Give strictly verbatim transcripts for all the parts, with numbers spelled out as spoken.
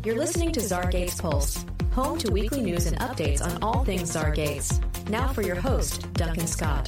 You're listening to Zargates Pulse, home to weekly news and updates on all things Zargates. Now for your host, Duncan Scott.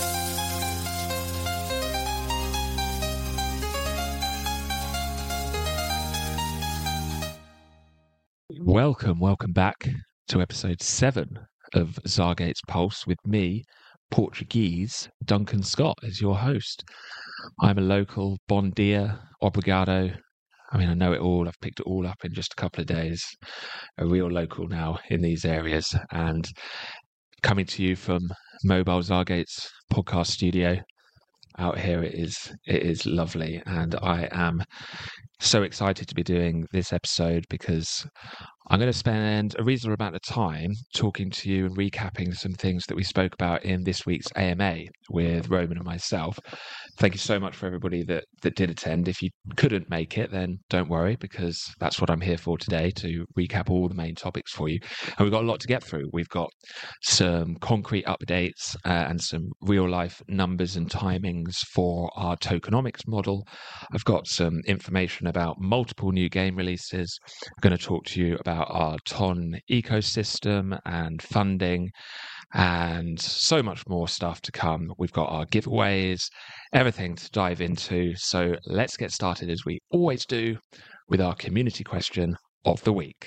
Welcome, welcome back to episode seven of Zargates Pulse with me, Portuguese Duncan Scott, as your host. I'm a local. Bom dia, obrigado. I mean, I know it all. I've picked it all up in just a couple of days. A real local now in these areas, and coming to you from Mobile Zargates podcast studio out here. It is it is lovely, and I am so excited to be doing this episode because I'm going to spend a reasonable amount of time talking to you and recapping some things that we spoke about in this week's A M A with Roman and myself. Thank you so much for everybody that, that did attend. If you couldn't make it, then don't worry, because that's what I'm here for today, to recap all the main topics for you. And we've got a lot to get through. We've got some concrete updates uh, and some real life numbers and timings for our tokenomics model. I've got some information about multiple new game releases. I'm going to talk to you about our Ton ecosystem and funding, and so much more stuff to come. We've got our giveaways, everything to dive into. So let's get started, as we always do, with our community question of the week.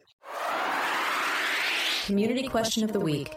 Community question of the week.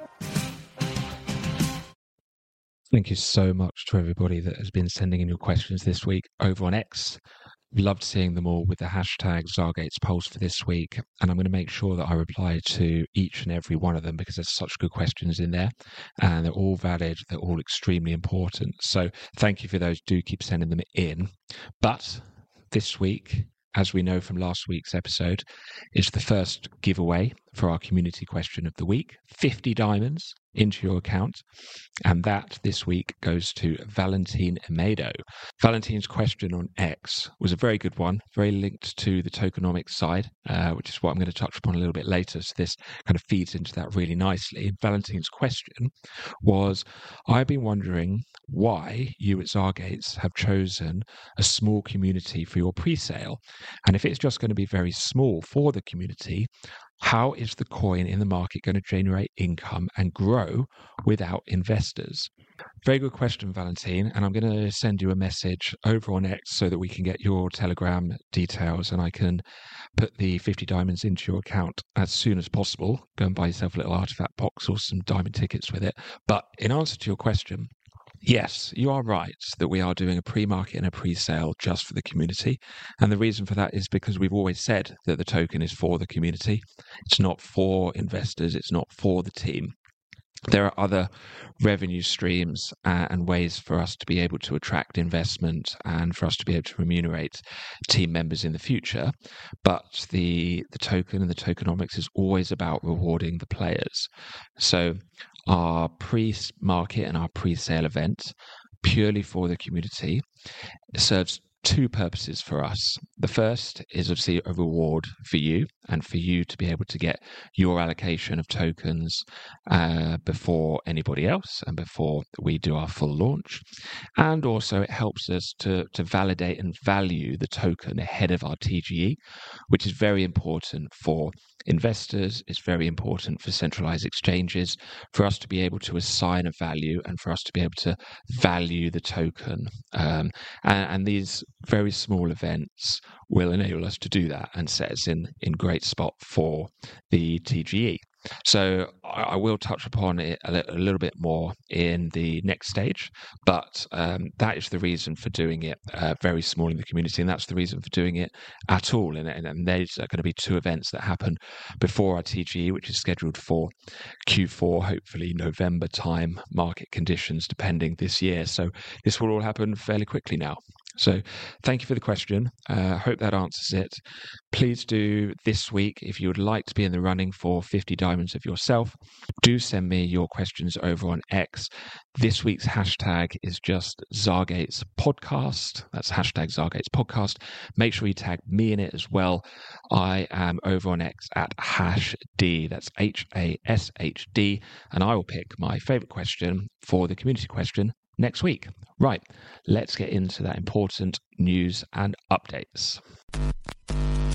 Thank you so much to everybody that has been sending in your questions this week over on X. Loved seeing them all with the hashtag Zargates Pulse for this week, and I'm going to make sure that I reply to each and every one of them because there's such good questions in there, and they're all valid, they're all extremely important. So thank you for those. Do keep sending them in. But this week, as we know from last week's episode, is the first giveaway for our community question of the week. fifty diamonds into your account. And that this week goes to Valentin Emedo. Valentin's question on X was a very good one, very linked to the tokenomics side, uh, which is what I'm going to touch upon a little bit later. So this kind of feeds into that really nicely. Valentin's question was, I've been wondering why you at Zargates have chosen a small community for your pre-sale. And if it's just going to be very small for the community, how is the coin in the market going to generate income and grow without investors? Very good question, Valentin. And I'm going to send you a message over on X so that we can get your Telegram details and I can put the fifty diamonds into your account as soon as possible. Go and buy yourself a little artifact box or some diamond tickets with it. But in answer to your question, yes, you are right that we are doing a pre-market and a pre-sale just for the community. And the reason for that is because we've always said that the token is for the community. It's not for investors. It's not for the team. There are other revenue streams uh, and ways for us to be able to attract investment and for us to be able to remunerate team members in the future. But the the token and the tokenomics is always about rewarding the players. So our pre-market and our pre-sale event, purely for the community, serves two purposes for us. The first is obviously a reward for you and for you to be able to get your allocation of tokens uh, before anybody else and before we do our full launch. And also it helps us to, to validate and value the token ahead of our T G E, which is very important for investors. It's very important for centralized exchanges, for us to be able to assign a value and for us to be able to value the token. Um, and, and these very small events will enable us to do that and set us in, in great spot for the T G E. So I will touch upon it a little bit more in the next stage, but um, that is the reason for doing it uh, very small in the community, and that's the reason for doing it at all. And, and there's going to be two events that happen before our T G E, which is scheduled for Q four, hopefully November time, market conditions depending this year. So this will all happen fairly quickly now. So thank you for the question. I uh, hope that answers it. Please do this week, if you would like to be in the running for fifty diamonds of yourself, do send me your questions over on X. This week's hashtag is just Zargates Podcast. That's hashtag Zargates Podcast. Make sure you tag me in it as well. I am over on X at hash D. That's H A S H D. And I will pick my favorite question for the community question next week. Right, let's get into that important news and updates.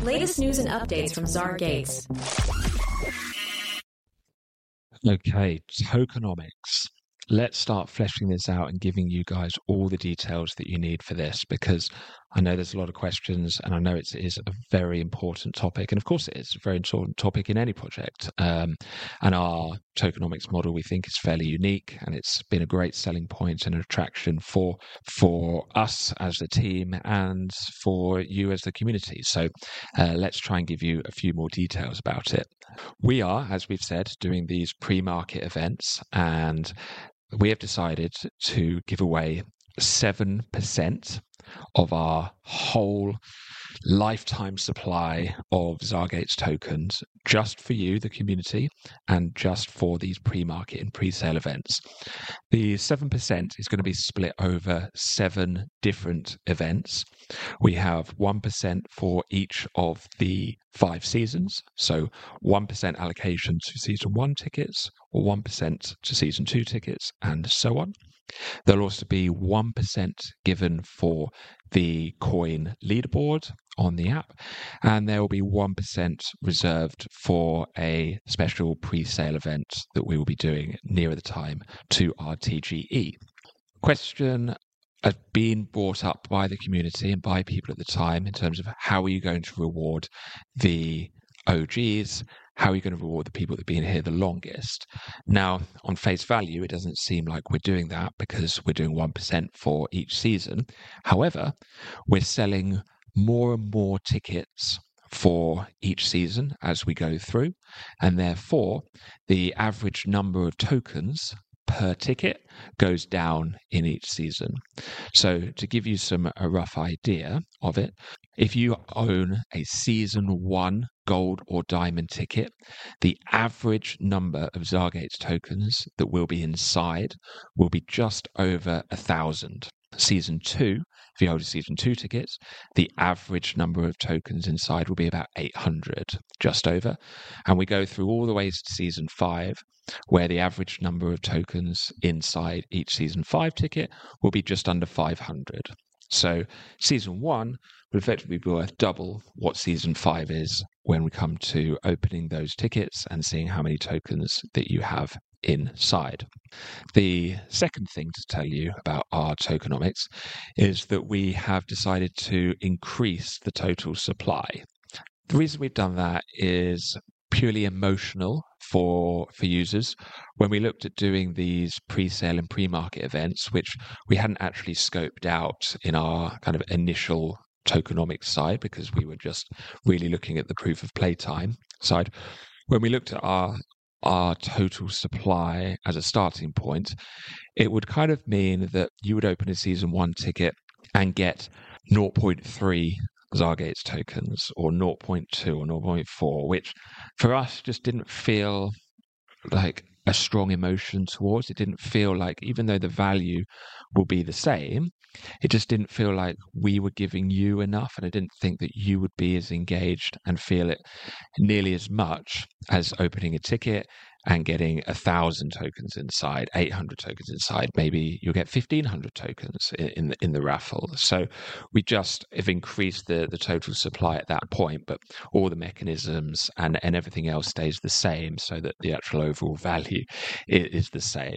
Latest news and updates from Czar Gates. Okay, tokenomics. Let's start fleshing this out and giving you guys all the details that you need for this, because I know there's a lot of questions and I know it is a very important topic. And of course, it is a very important topic in any project. Um, and our tokenomics model, we think, is fairly unique, and it's been a great selling point and an attraction for, for us as the team and for you as the community. So uh, let's try and give you a few more details about it. We are, as we've said, doing these pre-market events, and we have decided to give away seven percent of our whole lifetime supply of Czar Gates tokens just for you, the community, and just for these pre-market and pre-sale events. The seven percent is going to be split over seven different events. We have one percent for each of the five seasons. So one percent allocation to season one tickets, or one percent to season two tickets, and so on. There'll also be one percent given for the coin leaderboard on the app, and there will be one percent reserved for a special pre-sale event that we will be doing nearer the time to our T G E. Question has been brought up by the community and by people at the time in terms of how are you going to reward the O Gs? How are you going to reward the people that have been here the longest? Now, on face value, it doesn't seem like we're doing that because we're doing one percent for each season. However, we're selling more and more tickets for each season as we go through, and therefore the average number of tokens per ticket goes down in each season. So to give you some a rough idea of it, if you own a season one gold or diamond ticket, the average number of Czar Gates tokens that will be inside will be just over a thousand. Season two, if you hold a season two tickets, the average number of tokens inside will be about eight hundred, just over. And we go through all the way to season five, where the average number of tokens inside each season five ticket will be just under five hundred. So season one would effectively be worth double what season five is when we come to opening those tickets and seeing how many tokens that you have inside. The second thing to tell you about our tokenomics is that we have decided to increase the total supply. The reason we've done that is purely emotional for for users. When we looked at doing these pre-sale and pre-market events, which we hadn't actually scoped out in our kind of initial tokenomics side because we were just really looking at the proof of play time side, when we looked at our our total supply as a starting point, it would kind of mean that you would open a season one ticket and get zero point three Czar Gates tokens or zero point two or zero point four, which for us just didn't feel like a strong emotion towards. It didn't feel like, even though the value will be the same, it just didn't feel like we were giving you enough, and I didn't think that you would be as engaged and feel it nearly as much as opening a ticket and getting a thousand tokens inside, eight hundred tokens inside. Maybe you'll get fifteen hundred tokens in, in the in the raffle. So we just have increased the the total supply at that point, but all the mechanisms and and everything else stays the same, so that the actual overall value is, is the same.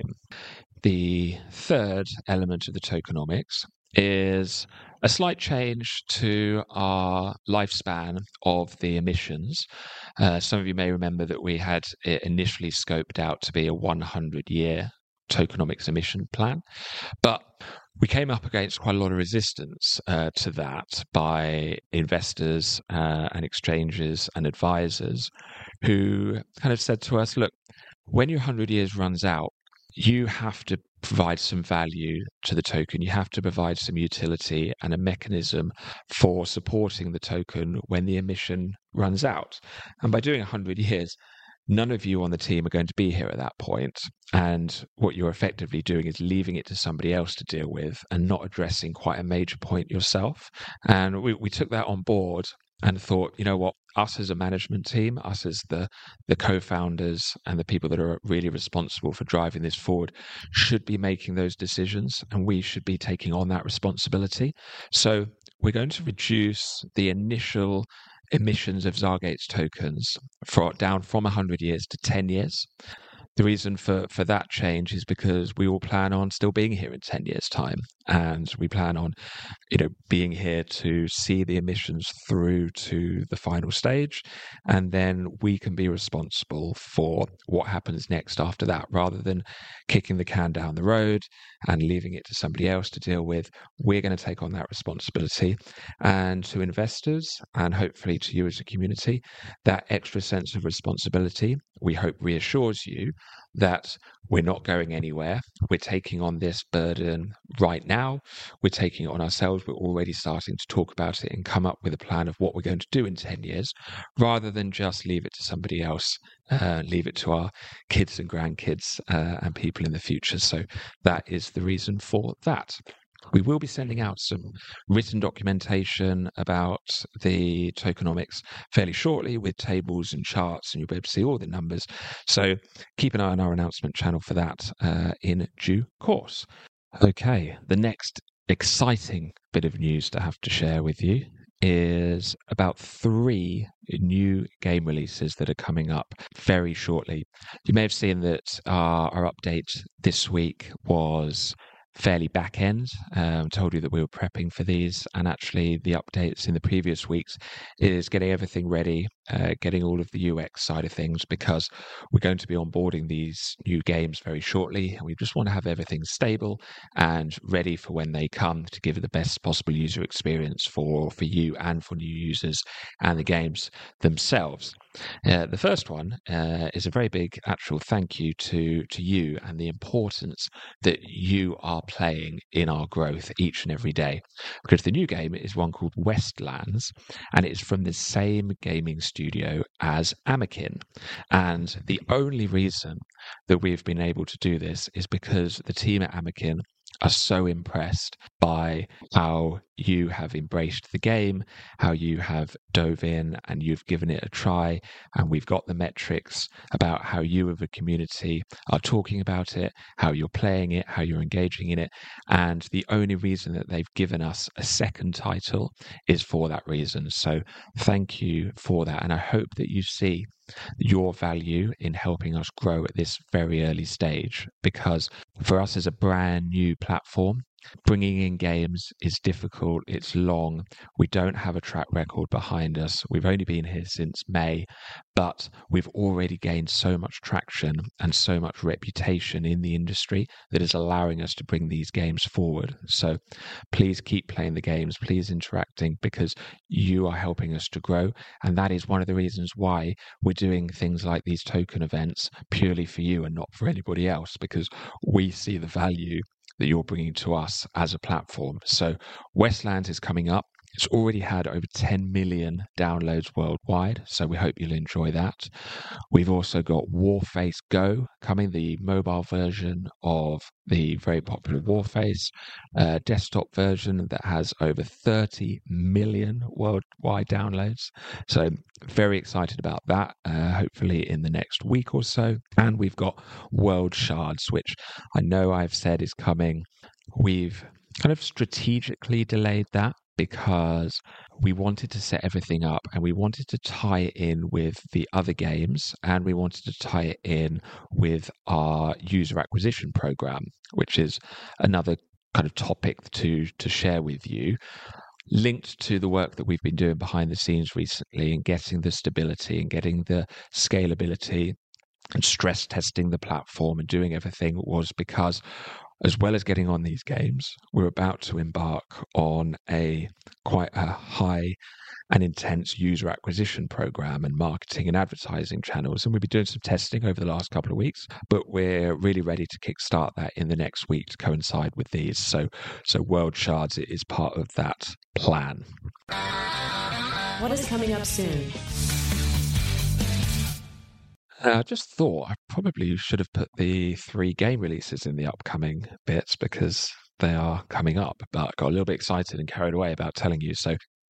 The third element of the tokenomics is a slight change to our lifespan of the emissions. Uh, some of you may remember that we had it initially scoped out to be a one hundred year tokenomics emission plan, but we came up against quite a lot of resistance uh, to that by investors uh, and exchanges and advisors who kind of said to us, look, when your one hundred years runs out, you have to provide some value to the token. You have to provide some utility and a mechanism for supporting the token when the emission runs out. And by doing one hundred years, none of you on the team are going to be here at that point. And what you're effectively doing is leaving it to somebody else to deal with and not addressing quite a major point yourself. And we, we took that on board and thought, you know what, us as a management team, us as the, the co-founders and the people that are really responsible for driving this forward should be making those decisions, and we should be taking on that responsibility. So we're going to reduce the initial emissions of Zargates tokens for, down from one hundred years to ten years. The reason for, for that change is because we all plan on still being here in ten years' time, and we plan on, you know, being here to see the emissions through to the final stage, and then we can be responsible for what happens next after that, rather than kicking the can down the road and leaving it to somebody else to deal with. We're going to take on that responsibility, and to investors and hopefully to you as a community, that extra sense of responsibility, we hope, reassures you that we're not going anywhere. We're taking on this burden right now. We're taking it on ourselves. We're already starting to talk about it and come up with a plan of what we're going to do in ten years, rather than just leave it to somebody else, uh, leave it to our kids and grandkids uh, and people in the future. So that is the reason for that. We will be sending out some written documentation about the tokenomics fairly shortly, with tables and charts, and you'll be able to see all the numbers. So keep an eye on our announcement channel for that uh, in due course. Okay, the next exciting bit of news to have to share with you is about three new game releases that are coming up very shortly. You may have seen that our, our update this week was fairly back end. Um, told you that we were prepping for these, and actually the updates in the previous weeks is getting everything ready, uh, getting all of the U X side of things, because we're going to be onboarding these new games very shortly, and we just want to have everything stable and ready for when they come, to give it the best possible user experience for for you and for new users and the games themselves. Uh, the first one uh, is a very big actual thank you to to you and the importance that you are playing in our growth each and every day, because the new game is one called Westlands, and it's from the same gaming studio as Amakin. And the only reason that we've been able to do this is because the team at Amakin are so impressed by how you have embraced the game, how you have dove in and you've given it a try, and we've got the metrics about how you as a community are talking about it, how you're playing it, how you're engaging in it, and the only reason that they've given us a second title is for that reason. So thank you for that, and I hope that you see your value in helping us grow at this very early stage, because for us as a brand new platform, bringing in games is difficult, it's long, we don't have a track record behind us, we've only been here since May, but we've already gained so much traction and so much reputation in the industry that is allowing us to bring these games forward. So please keep playing the games, please interacting, because you are helping us to grow, and that is one of the reasons why we're doing things like these token events purely for you and not for anybody else, because we see the value that you're bringing to us as a platform. So Westlands is coming up. It's already had over ten million downloads worldwide, so we hope you'll enjoy that. We've also got Warface Go coming, the mobile version of the very popular Warface, uh, desktop version that has over thirty million worldwide downloads. So very excited about that, uh, hopefully in the next week or so. And we've got World Shards, which I know I've said is coming. We've kind of strategically delayed that because we wanted to set everything up and we wanted to tie it in with the other games, and we wanted to tie it in with our user acquisition program, which is another kind of topic to to share with you, linked to the work that we've been doing behind the scenes recently and getting the stability and getting the scalability and stress testing the platform and doing everything, was because as well as getting on these games, we're about to embark on a quite a high and intense user acquisition program and marketing and advertising channels. And we'll be doing some testing over the last couple of weeks, but we're really ready to kickstart that in the next week to coincide with these. So, so World Shards is part of that plan. What is coming up soon? Uh, I just thought I probably should have put the three game releases in the upcoming bits because they are coming up, but I got a little bit excited and carried away about telling you. So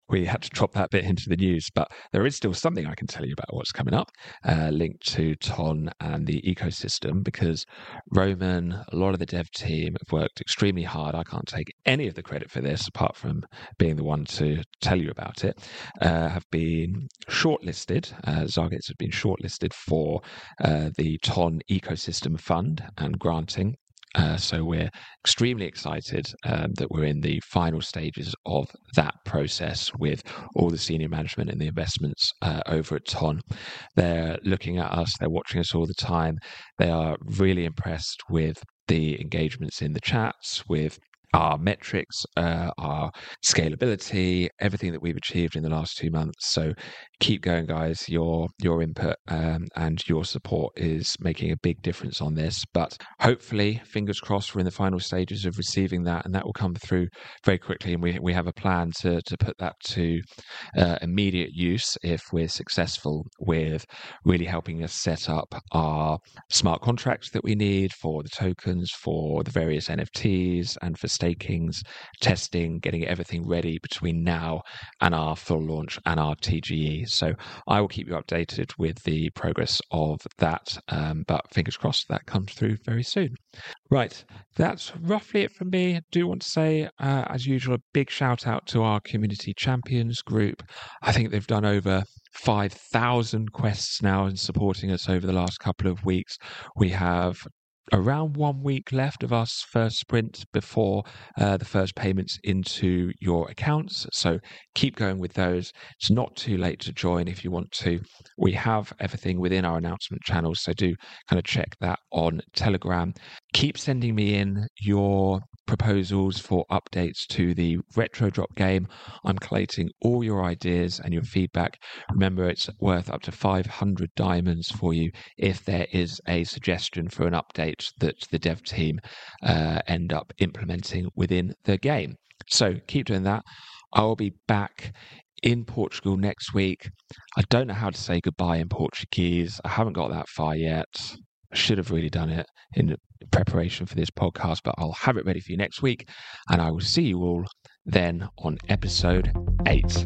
we had to drop that bit into the news, but there is still something I can tell you about what's coming up, uh, linked to Ton and the ecosystem, because Roman, a lot of the dev team have worked extremely hard. I can't take any of the credit for this, apart from being the one to tell you about it, uh, have been shortlisted. Uh, Zargates have been shortlisted for uh, the Ton Ecosystem Fund and granting. Uh, so we're extremely excited um, that we're in the final stages of that process with all the senior management and the investments uh, over at Ton. They're looking at us, they're watching us all the time. They are really impressed with the engagements in the chats, with our metrics, uh, our scalability, everything that we've achieved in the last two months. So keep going, guys. Your your input um, and your support is making a big difference on this. But hopefully, fingers crossed, we're in the final stages of receiving that, and that will come through very quickly. And we we have a plan to to put that to uh, immediate use if we're successful with really helping us set up our smart contracts that we need for the tokens, for the various N F Ts, and for stakings, testing, getting everything ready between now and our full launch and our T G E. So I will keep you updated with the progress of that, um, but fingers crossed that comes through very soon. Right, that's roughly it from me. I do want to say, uh, as usual, a big shout out to our community champions group. I think they've done over five thousand quests now and supporting us over the last couple of weeks. We have around one week left of our first sprint before uh, the first payments into your accounts. So keep going with those. It's not too late to join if you want to. We have everything within our announcement channels, so do kind of check that on Telegram. Keep sending me in your proposals for updates to the Retro Drop game. I'm collating all your ideas and your feedback. Remember, it's worth up to five hundred diamonds for you if there is a suggestion for an update that the dev team uh, end up implementing within the game. So keep doing that. I will be back in Portugal next week. I don't know how to say goodbye in Portuguese. I haven't got that far yet. I should have really done it in preparation for this podcast, but I'll have it ready for you next week, and I will see you all then on episode eight.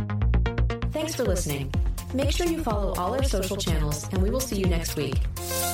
Thanks for listening. Make sure you follow all our social channels, and we will see you next week.